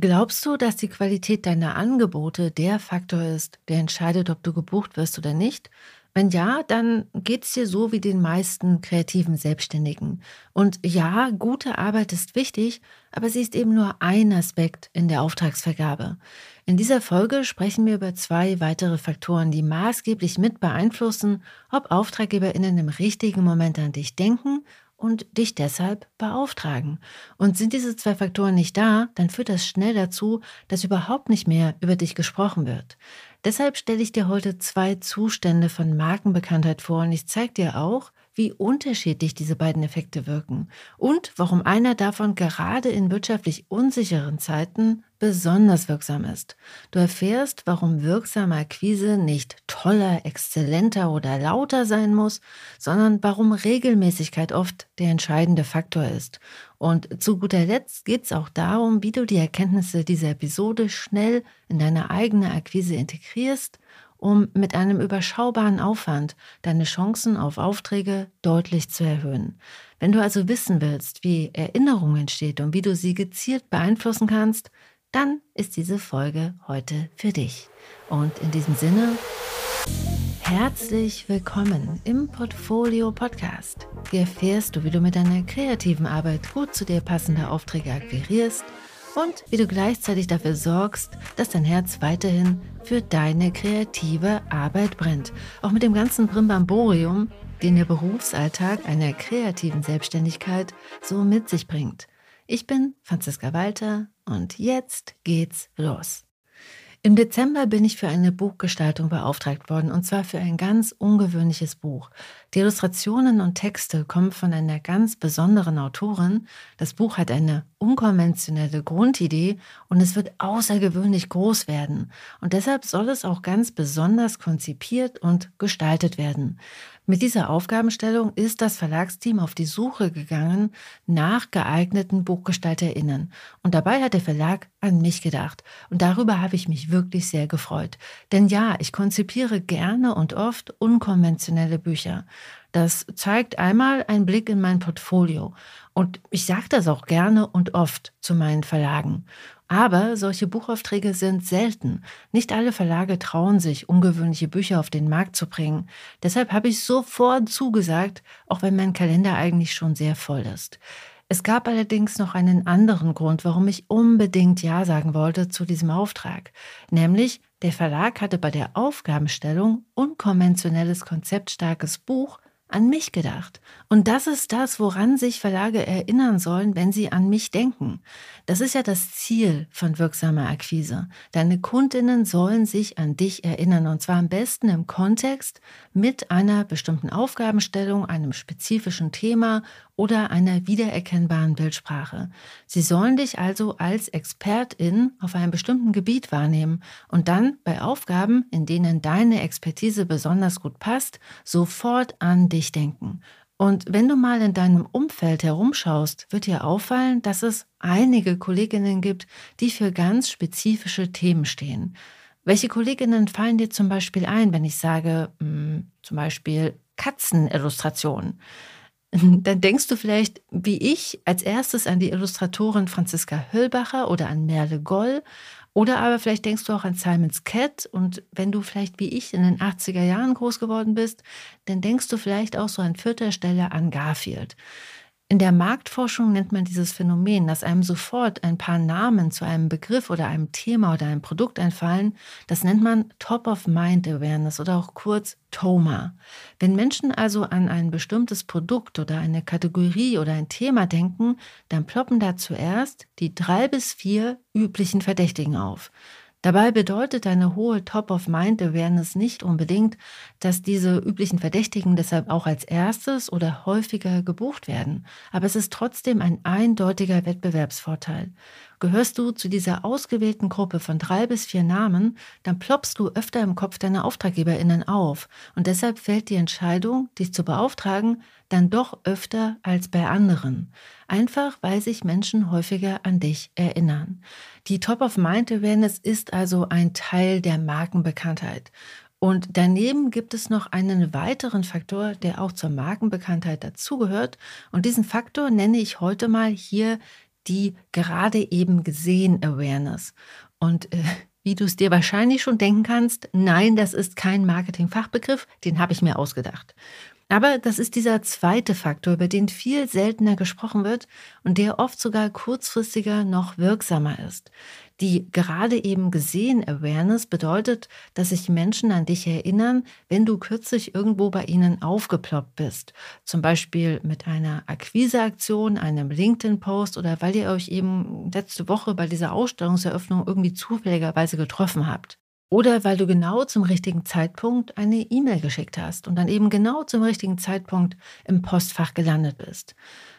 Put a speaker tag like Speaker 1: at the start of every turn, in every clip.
Speaker 1: Glaubst du, dass die Qualität deiner Angebote der Faktor ist, der entscheidet, ob du gebucht wirst oder nicht? Wenn ja, dann geht's dir so wie den meisten kreativen Selbstständigen. Und ja, gute Arbeit ist wichtig, aber sie ist eben nur ein Aspekt in der Auftragsvergabe. In dieser Folge sprechen wir über zwei weitere Faktoren, die maßgeblich mit beeinflussen, ob AuftraggeberInnen im richtigen Moment an dich denken und dich deshalb beauftragen. Und sind diese zwei Faktoren nicht da, dann führt das schnell dazu, dass überhaupt nicht mehr über dich gesprochen wird. Deshalb stelle ich dir heute zwei Zustände von Markenbekanntheit vor und ich zeige dir auch, wie unterschiedlich diese beiden Effekte wirken und warum einer davon gerade in wirtschaftlich unsicheren Zeiten besonders wirksam ist. Du erfährst, warum wirksame Akquise nicht toller, exzellenter oder lauter sein muss, sondern warum Regelmäßigkeit oft der entscheidende Faktor ist. Und zu guter Letzt geht es auch darum, wie du die Erkenntnisse dieser Episode schnell in deine eigene Akquise integrierst, um mit einem überschaubaren Aufwand deine Chancen auf Aufträge deutlich zu erhöhen. Wenn du also wissen willst, wie Erinnerung entsteht und wie du sie gezielt beeinflussen kannst, dann ist diese Folge heute für dich. Und in diesem Sinne, herzlich willkommen im Portfolio Podcast. Hier erfährst du, wie du mit deiner kreativen Arbeit gut zu dir passende Aufträge akquirierst und wie du gleichzeitig dafür sorgst, dass dein Herz weiterhin für deine kreative Arbeit brennt. Auch mit dem ganzen Brimborium, den der Berufsalltag einer kreativen Selbstständigkeit so mit sich bringt. Ich bin Franziska Walter und jetzt geht's los. Im Dezember bin ich für eine Buchgestaltung beauftragt worden, und zwar für ein ganz ungewöhnliches Buch. Die Illustrationen und Texte kommen von einer ganz besonderen Autorin. Das Buch hat eine unkonventionelle Grundidee und es wird außergewöhnlich groß werden. Und deshalb soll es auch ganz besonders konzipiert und gestaltet werden. Mit dieser Aufgabenstellung ist das Verlagsteam auf die Suche gegangen nach geeigneten BuchgestalterInnen. Und dabei hat der Verlag an mich gedacht. Und darüber habe ich mich wirklich sehr gefreut. Denn ja, ich konzipiere gerne und oft unkonventionelle Bücher. Das zeigt einmal einen Blick in mein Portfolio. Und ich sage das auch gerne und oft zu meinen Verlagen. Aber solche Buchaufträge sind selten. Nicht alle Verlage trauen sich, ungewöhnliche Bücher auf den Markt zu bringen. Deshalb habe ich sofort zugesagt, auch wenn mein Kalender eigentlich schon sehr voll ist. Es gab allerdings noch einen anderen Grund, warum ich unbedingt Ja sagen wollte zu diesem Auftrag. Nämlich, der Verlag hatte bei der Aufgabenstellung unkonventionelles, konzeptstarkes Buch an mich gedacht. Und das ist das, woran sich Verlage erinnern sollen, wenn sie an mich denken. Das ist ja das Ziel von wirksamer Akquise. Deine Kundinnen sollen sich an dich erinnern, und zwar am besten im Kontext mit einer bestimmten Aufgabenstellung, einem spezifischen Thema oder einer wiedererkennbaren Bildsprache. Sie sollen dich also als Expertin auf einem bestimmten Gebiet wahrnehmen und dann bei Aufgaben, in denen deine Expertise besonders gut passt, sofort an dich denken. Und wenn du mal in deinem Umfeld herumschaust, wird dir auffallen, dass es einige Kolleginnen gibt, die für ganz spezifische Themen stehen. Welche Kolleginnen fallen dir zum Beispiel ein, wenn ich sage, zum Beispiel Katzenillustrationen? Dann denkst du vielleicht, wie ich, als erstes an die Illustratorin Franziska Höllbacher oder an Merle Goll. Oder aber vielleicht denkst du auch an Simon's Cat. Und wenn du vielleicht wie ich in den 80er Jahren groß geworden bist, dann denkst du vielleicht auch so an vierter Stelle an Garfield. In der Marktforschung nennt man dieses Phänomen, dass einem sofort ein paar Namen zu einem Begriff oder einem Thema oder einem Produkt einfallen. Das nennt man Top-of-Mind-Awareness oder auch kurz TOMA. Wenn Menschen also an ein bestimmtes Produkt oder eine Kategorie oder ein Thema denken, dann ploppen da zuerst die 3 bis 4 üblichen Verdächtigen auf. Dabei bedeutet eine hohe Top-of-Mind-Awareness nicht unbedingt, dass diese üblichen Verdächtigen deshalb auch als erstes oder häufiger gebucht werden. Aber es ist trotzdem ein eindeutiger Wettbewerbsvorteil. Gehörst du zu dieser ausgewählten Gruppe von 3 bis 4 Namen, dann ploppst du öfter im Kopf deiner AuftraggeberInnen auf. Und deshalb fällt die Entscheidung, dich zu beauftragen, dann doch öfter als bei anderen. Einfach, weil sich Menschen häufiger an dich erinnern. Die Top-of-Mind-Awareness ist also ein Teil der Markenbekanntheit. Und daneben gibt es noch einen weiteren Faktor, der auch zur Markenbekanntheit dazugehört. Und diesen Faktor nenne ich heute mal hier die gerade eben gesehen Awareness. Und wie du es dir wahrscheinlich schon denken kannst, nein, das ist kein Marketing-Fachbegriff, den habe ich mir ausgedacht. Aber das ist dieser zweite Faktor, über den viel seltener gesprochen wird und der oft sogar kurzfristiger noch wirksamer ist. Die gerade eben gesehen Awareness bedeutet, dass sich Menschen an dich erinnern, wenn du kürzlich irgendwo bei ihnen aufgeploppt bist. Zum Beispiel mit einer Akquiseaktion, einem LinkedIn-Post oder weil ihr euch eben letzte Woche bei dieser Ausstellungseröffnung irgendwie zufälligerweise getroffen habt. Oder weil du genau zum richtigen Zeitpunkt eine E-Mail geschickt hast und dann eben genau zum richtigen Zeitpunkt im Postfach gelandet bist.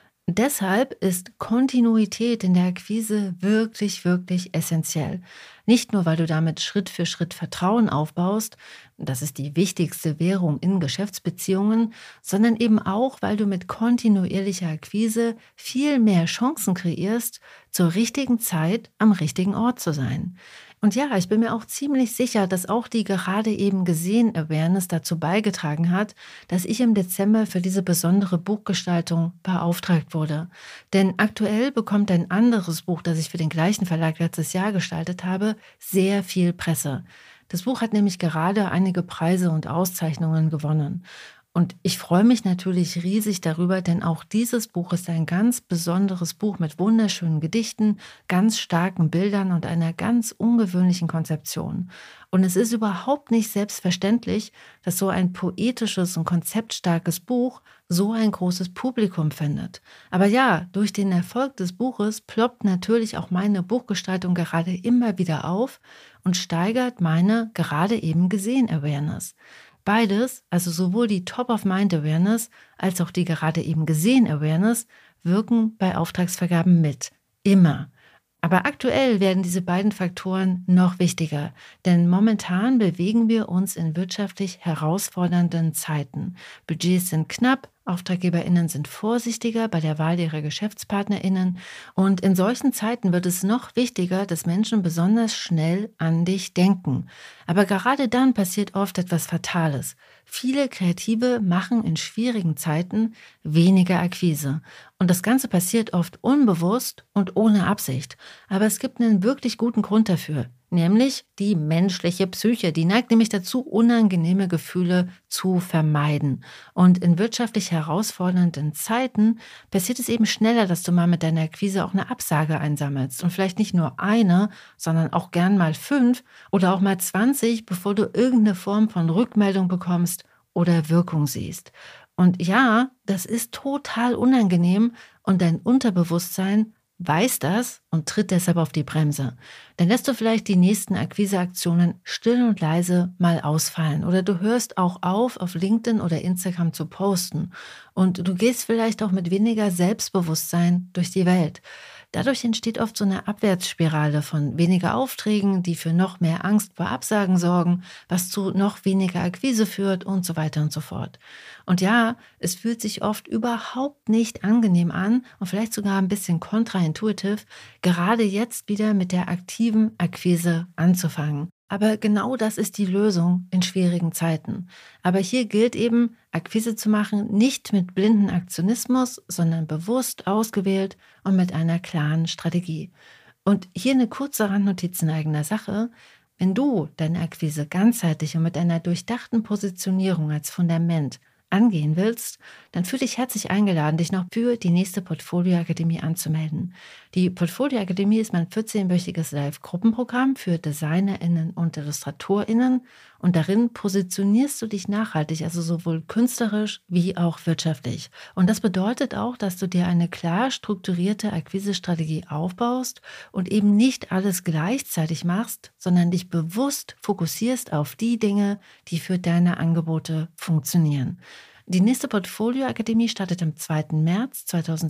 Speaker 1: Deshalb ist Kontinuität in der Akquise wirklich, wirklich essentiell. Nicht nur, weil du damit Schritt für Schritt Vertrauen aufbaust, das ist die wichtigste Währung in Geschäftsbeziehungen, sondern eben auch, weil du mit kontinuierlicher Akquise viel mehr Chancen kreierst, zur richtigen Zeit am richtigen Ort zu sein. Und ja, ich bin mir auch ziemlich sicher, dass auch die gerade eben gesehen Awareness dazu beigetragen hat, dass ich im Dezember für diese besondere Buchgestaltung beauftragt wurde. Denn aktuell bekommt ein anderes Buch, das ich für den gleichen Verlag letztes Jahr gestaltet habe, sehr viel Presse. Das Buch hat nämlich gerade einige Preise und Auszeichnungen gewonnen. Und ich freue mich natürlich riesig darüber, denn auch dieses Buch ist ein ganz besonderes Buch mit wunderschönen Gedichten, ganz starken Bildern und einer ganz ungewöhnlichen Konzeption. Und es ist überhaupt nicht selbstverständlich, dass so ein poetisches und konzeptstarkes Buch so ein großes Publikum findet. Aber ja, durch den Erfolg des Buches ploppt natürlich auch meine Buchgestaltung gerade immer wieder auf und steigert meine gerade eben gesehen Awareness. Beides, also sowohl die Top-of-Mind-Awareness als auch die gerade eben gesehen Awareness, wirken bei Auftragsvergaben mit. Immer. Aber aktuell werden diese beiden Faktoren noch wichtiger, denn momentan bewegen wir uns in wirtschaftlich herausfordernden Zeiten. Budgets sind knapp, AuftraggeberInnen sind vorsichtiger bei der Wahl ihrer GeschäftspartnerInnen und in solchen Zeiten wird es noch wichtiger, dass Menschen besonders schnell an dich denken. Aber gerade dann passiert oft etwas Fatales. Viele Kreative machen in schwierigen Zeiten weniger Akquise. Und das Ganze passiert oft unbewusst und ohne Absicht. Aber es gibt einen wirklich guten Grund dafür. Nämlich die menschliche Psyche. Die neigt nämlich dazu, unangenehme Gefühle zu vermeiden. Und in wirtschaftlich herausfordernden Zeiten passiert es eben schneller, dass du mal mit deiner Akquise auch eine Absage einsammelst. Und vielleicht nicht nur eine, sondern auch gern mal 5 oder auch mal 20, bevor du irgendeine Form von Rückmeldung bekommst oder Wirkung siehst. Und ja, das ist total unangenehm und dein Unterbewusstsein weiß das und tritt deshalb auf die Bremse. Dann lässt du vielleicht die nächsten Akquiseaktionen still und leise mal ausfallen oder du hörst auch auf LinkedIn oder Instagram zu posten und du gehst vielleicht auch mit weniger Selbstbewusstsein durch die Welt. Dadurch entsteht oft so eine Abwärtsspirale von weniger Aufträgen, die für noch mehr Angst vor Absagen sorgen, was zu noch weniger Akquise führt und so weiter und so fort. Und ja, es fühlt sich oft überhaupt nicht angenehm an und vielleicht sogar ein bisschen kontraintuitiv, gerade jetzt wieder mit der aktiven Akquise anzufangen. Aber genau das ist die Lösung in schwierigen Zeiten. Aber hier gilt eben, Akquise zu machen, nicht mit blinden Aktionismus, sondern bewusst ausgewählt und mit einer klaren Strategie. Und hier eine kurze Randnotiz in eigener Sache. Wenn du deine Akquise ganzheitlich und mit einer durchdachten Positionierung als Fundament angehen willst, dann fühle dich herzlich eingeladen, dich noch für die nächste Portfolio-Akademie anzumelden. Die Portfolio-Akademie ist mein 14-wöchiges Live-Gruppenprogramm für DesignerInnen und IllustratorInnen und darin positionierst du dich nachhaltig, also sowohl künstlerisch wie auch wirtschaftlich. Und das bedeutet auch, dass du dir eine klar strukturierte Akquisestrategie aufbaust und eben nicht alles gleichzeitig machst, sondern dich bewusst fokussierst auf die Dinge, die für deine Angebote funktionieren. Die nächste Portfolio-Akademie startet am 2. März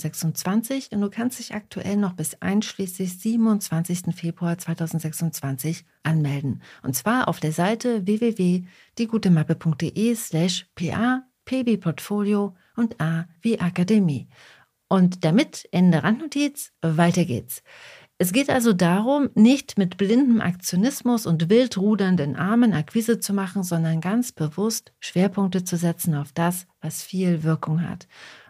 Speaker 1: 2026 und du kannst dich aktuell noch bis einschließlich 27. Februar 2026 anmelden. Und zwar auf der Seite www.diegutemappe.de/pa, P wie Portfolio und A wie Akademie. Und damit, Ende Randnotiz, weiter geht's. Es geht also darum, nicht mit blindem Aktionismus und wild rudernden Armen Akquise zu machen, sondern ganz bewusst Schwerpunkte zu setzen auf das, was viel Wirkung hat.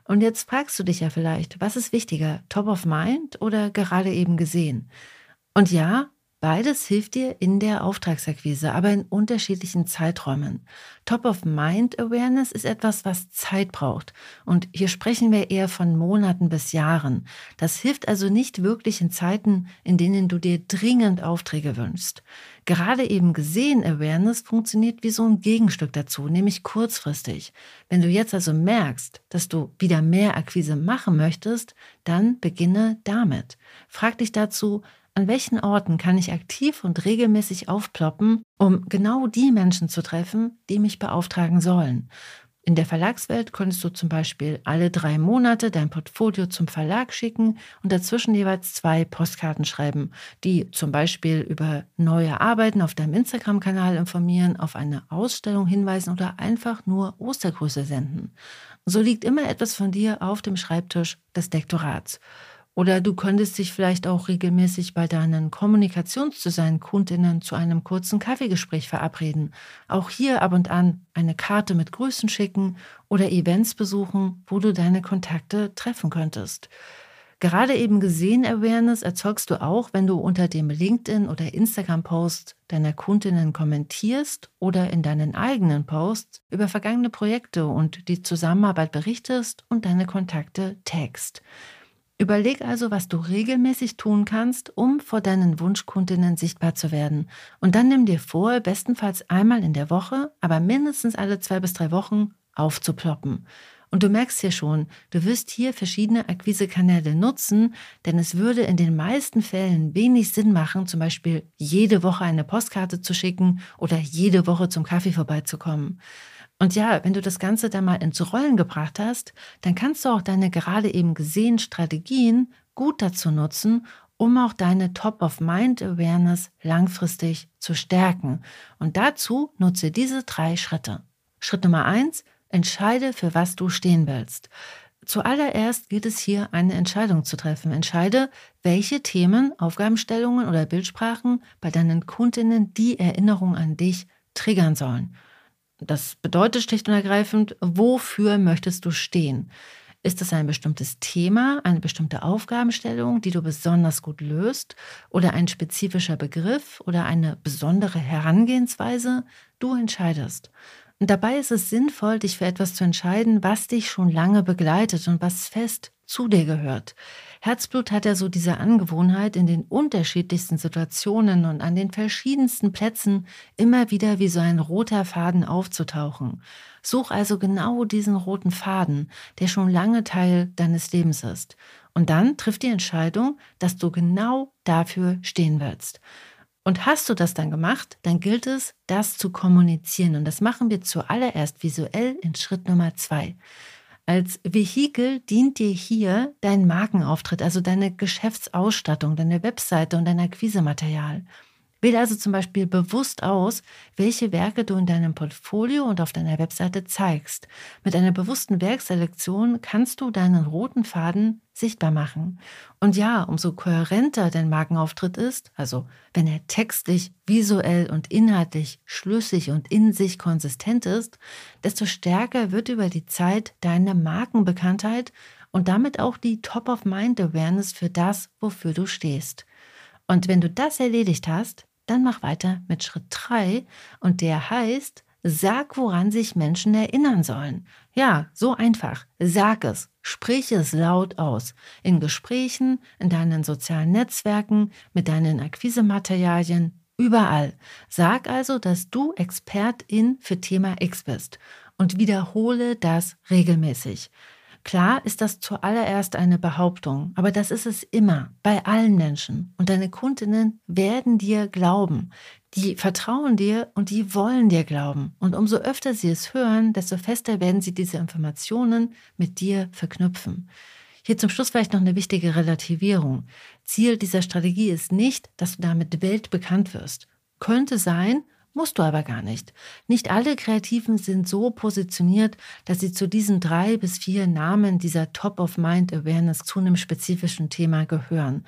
Speaker 1: Und jetzt fragst du dich ja vielleicht, was ist wichtiger, Top of Mind oder gerade eben gesehen? Und ja, beides hilft dir in der Auftragsakquise, aber in unterschiedlichen Zeiträumen. Top-of-Mind-Awareness ist etwas, was Zeit braucht. Und hier sprechen wir eher von Monaten bis Jahren. Das hilft also nicht wirklich in Zeiten, in denen du dir dringend Aufträge wünschst. Gerade eben gesehen Awareness funktioniert wie so ein Gegenstück dazu, nämlich kurzfristig. Wenn du jetzt also merkst, dass du wieder mehr Akquise machen möchtest, dann beginne damit. Frag dich dazu, an welchen Orten kann ich aktiv und regelmäßig aufploppen, um genau die Menschen zu treffen, die mich beauftragen sollen? In der Verlagswelt könntest du zum Beispiel alle 3 Monate dein Portfolio zum Verlag schicken und dazwischen jeweils 2 Postkarten schreiben, die zum Beispiel über neue Arbeiten auf deinem Instagram-Kanal informieren, auf eine Ausstellung hinweisen oder einfach nur Ostergrüße senden. So liegt immer etwas von dir auf dem Schreibtisch des Lektorats. Oder du könntest dich vielleicht auch regelmäßig bei deinen Kommunikationsdesign Kundinnen zu einem kurzen Kaffeegespräch verabreden. Auch hier ab und an eine Karte mit Grüßen schicken oder Events besuchen, wo du deine Kontakte treffen könntest. Gerade eben gesehen Awareness erzeugst du auch, wenn du unter dem LinkedIn- oder Instagram-Post deiner Kundinnen kommentierst oder in deinen eigenen Posts über vergangene Projekte und die Zusammenarbeit berichtest und deine Kontakte taggst. Überleg also, was du regelmäßig tun kannst, um vor deinen Wunschkundinnen sichtbar zu werden. Und dann nimm dir vor, bestenfalls einmal in der Woche, aber mindestens alle 2 bis 3 Wochen aufzuploppen. Und du merkst hier schon, du wirst hier verschiedene Akquisekanäle nutzen, denn es würde in den meisten Fällen wenig Sinn machen, zum Beispiel jede Woche eine Postkarte zu schicken oder jede Woche zum Kaffee vorbeizukommen. Und ja, wenn du das Ganze dann mal ins Rollen gebracht hast, dann kannst du auch deine gerade eben gesehenen Strategien gut dazu nutzen, um auch deine Top-of-Mind-Awareness langfristig zu stärken. Und dazu nutze diese 3 Schritte. Schritt Nummer 1: Entscheide, für was du stehen willst. Zuallererst gilt es hier, eine Entscheidung zu treffen. Entscheide, welche Themen, Aufgabenstellungen oder Bildsprachen bei deinen Kundinnen die Erinnerung an dich triggern sollen. Das bedeutet schlicht und ergreifend, wofür möchtest du stehen? Ist es ein bestimmtes Thema, eine bestimmte Aufgabenstellung, die du besonders gut löst, oder ein spezifischer Begriff oder eine besondere Herangehensweise? Du entscheidest. Und dabei ist es sinnvoll, dich für etwas zu entscheiden, was dich schon lange begleitet und was fest zu dir gehört. Herzblut hat ja so diese Angewohnheit, in den unterschiedlichsten Situationen und an den verschiedensten Plätzen immer wieder wie so ein roter Faden aufzutauchen. Such also genau diesen roten Faden, der schon lange Teil deines Lebens ist. Und dann triff die Entscheidung, dass du genau dafür stehen willst. Und hast du das dann gemacht, dann gilt es, das zu kommunizieren. Und das machen wir zuallererst visuell in Schritt Nummer 2. Als Vehikel dient dir hier dein Markenauftritt, also deine Geschäftsausstattung, deine Webseite und dein Akquisematerial. Wähle also zum Beispiel bewusst aus, welche Werke du in deinem Portfolio und auf deiner Webseite zeigst. Mit einer bewussten Werkselektion kannst du deinen roten Faden sichtbar machen. Und ja, umso kohärenter dein Markenauftritt ist, also wenn er textlich, visuell und inhaltlich schlüssig und in sich konsistent ist, desto stärker wird über die Zeit deine Markenbekanntheit und damit auch die Top-of-Mind-Awareness für das, wofür du stehst. Und wenn du das erledigt hast, dann mach weiter mit Schritt 3 und der heißt, sag, woran sich Menschen erinnern sollen. Ja, so einfach. Sag es, sprich es laut aus. In Gesprächen, in deinen sozialen Netzwerken, mit deinen Akquisematerialien, überall. Sag also, dass du Expertin für Thema X bist und wiederhole das regelmäßig. Klar ist das zuallererst eine Behauptung, aber das ist es immer, bei allen Menschen. Und deine Kundinnen werden dir glauben. Die vertrauen dir und die wollen dir glauben. Und umso öfter sie es hören, desto fester werden sie diese Informationen mit dir verknüpfen. Hier zum Schluss vielleicht noch eine wichtige Relativierung. Ziel dieser Strategie ist nicht, dass du damit weltbekannt wirst. Könnte sein, musst du aber gar nicht. Nicht alle Kreativen sind so positioniert, dass sie zu diesen 3 bis 4 Namen dieser Top-of-Mind-Awareness zu einem spezifischen Thema gehören.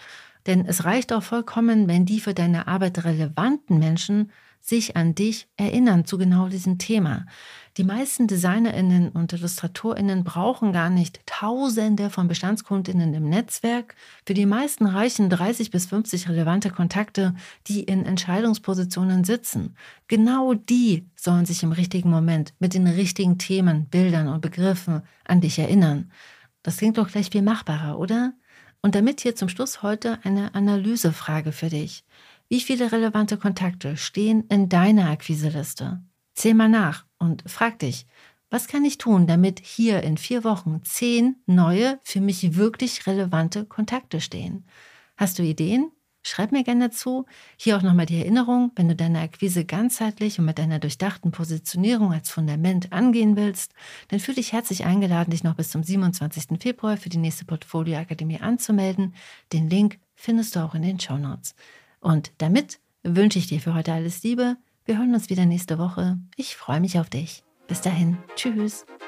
Speaker 1: Denn es reicht auch vollkommen, wenn die für deine Arbeit relevanten Menschen sich an dich erinnern zu genau diesem Thema. Die meisten DesignerInnen und IllustratorInnen brauchen gar nicht Tausende von BestandskundInnen im Netzwerk. Für die meisten reichen 30 bis 50 relevante Kontakte, die in Entscheidungspositionen sitzen. Genau die sollen sich im richtigen Moment mit den richtigen Themen, Bildern und Begriffen an dich erinnern. Das klingt doch gleich viel machbarer, oder? Und damit hier zum Schluss heute eine Analysefrage für dich. Wie viele relevante Kontakte stehen in deiner Akquiseliste? Zähl mal nach und frag dich, was kann ich tun, damit hier in 4 Wochen 10 neue, für mich wirklich relevante Kontakte stehen? Hast du Ideen? Schreib mir gerne zu. Hier auch nochmal die Erinnerung, wenn du deine Akquise ganzheitlich und mit einer durchdachten Positionierung als Fundament angehen willst, dann fühle dich herzlich eingeladen, dich noch bis zum 27. Februar für die nächste Portfolio-Akademie anzumelden. Den Link findest du auch in den Shownotes. Und damit wünsche ich dir für heute alles Liebe. Wir hören uns wieder nächste Woche. Ich freue mich auf dich. Bis dahin. Tschüss.